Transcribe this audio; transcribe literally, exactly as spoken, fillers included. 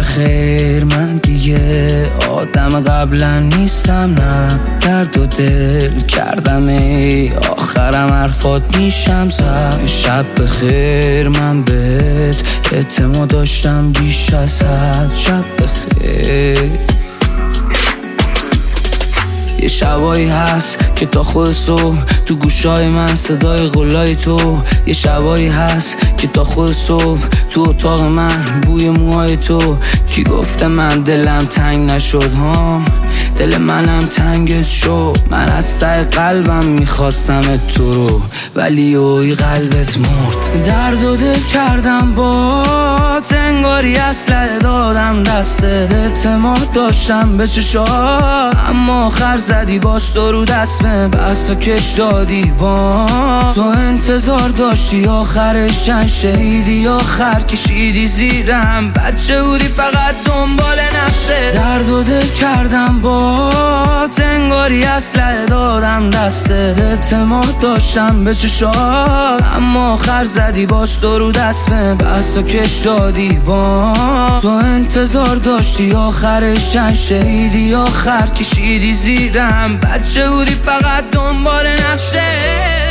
خیر من دیگه آدم قبلا نیستم، نه درد و دل کردم ای آخرم حرفات میشم زد. شب بخیر من بهت اعتماد داشتم بیش از حد. شب بخیر. یه شبایی هست که تا خود صبح تو گوشای من صدای غلای تو. یه شبایی هست که تا خود صبح تو اتاق من بوی موهای تو. کی گفته من دلم تنگ نشد ها؟ دل منم تنگت شد. من از ته قلبم میخواستم تو رو، ولی اوی قلبت مرد. درد و دل کردم با انگاری اسلحه دادم دستت. اعتماد داشتم به چشات، اما آخر زدی باز تو رو دست به بس و کش دادی با تو. انتظار داشتی آخرش چند شهیدی، آخر کشیدی زیرم. بچه بودی فقط دنبال نقشه. درد و دل کردم با انگاری اسلحه دادم دستت. اعتماد داشتم به چشات، اما آخر زدی باز تو رو دست به بس و کش دادی با تو. انتظار داشتی آخرش چند شهیدی، آخر کشیدی زیرم. بچه بودی فقط دنبال نقشه.